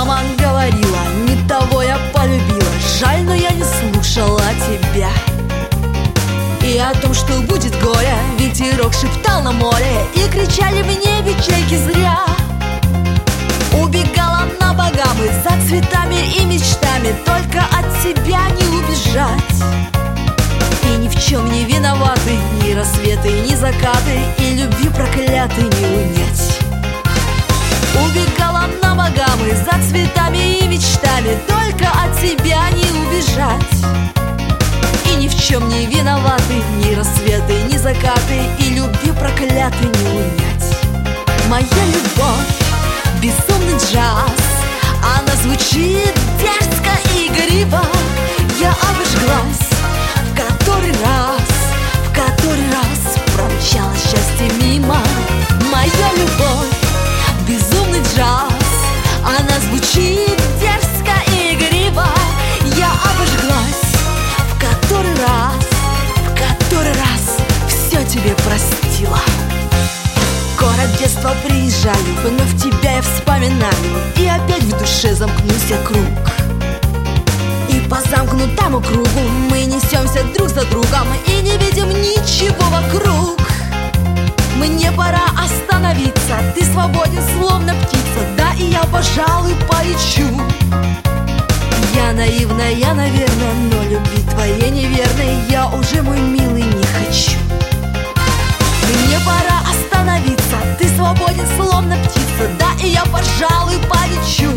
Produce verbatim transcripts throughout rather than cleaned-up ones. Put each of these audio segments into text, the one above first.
Мама говорила, не того я полюбила. Жаль, но я не слушала тебя. И о том, что будет горе, ветерок шептал на море, и кричали в небе чайки зря. Убегала на Багамы за цветами и мечтами, только от тебя не убежать. И ни в чем не виноваты ни рассветы, ни закаты, и любви прокляты не унять. Убегала на Багамы за цветами и мечтами, только от тебя не убежать. И ни в чем не виноваты ни рассветы, ни закаты, и любви прокляты не унять. Моя любовь — безумный джаз, она звучит дерзко и игриво. Я обожглась в который раз, в который раз промчалось счастье мимо. Моя любовь — безумный джаз, она звучит дерзко и игриво. Я обожглась в который раз, в который раз все тебе простила. В город детства приезжаю, вновь тебя я вспоминаю, и опять в душе замкнулся круг. И по замкнутому кругу мы несемся друг за другом и не видим ничего вокруг. Мне пора остановиться, ты свободен, словно птица, да и я, пожалуй, полечу. Я наивная, наверное, но любви твоей неверной я уже, мой милый, не хочу. Мне пора остановиться, ты свободен, словно птица, да и я, пожалуй, полечу.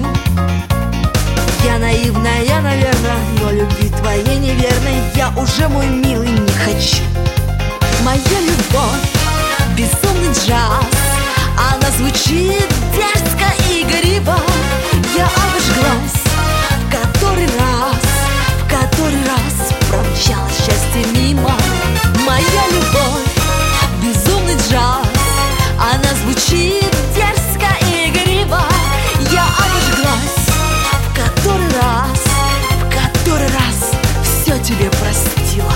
Я наивная, наверное, но любви твоей неверной я уже, мой милый, не хочу. Моя любовь — безумный джаз, она звучит дерзко и игриво. Я обожглась в который раз, в который раз промчалось счастье мимо. Моя любовь — безумный джаз, она звучит дерзко и игриво. Я обожглась в который раз, в который раз все тебе простила.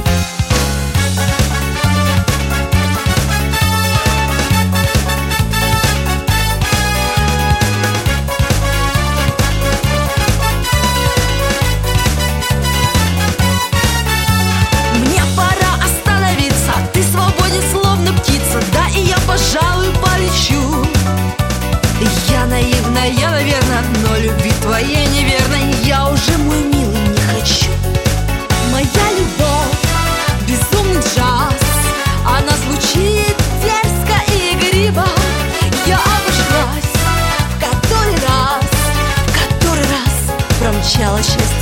Мне пора остановиться, ты свободен, словно птица, да и я, пожалуй, полечу. Я наивная, наверное, но любви твоей неверной я уже, мой милый, не хочу. Моя любовь — безумный джаз, она звучит дерзко и игриво. Я обожглась в который раз, в который раз промчалось счастье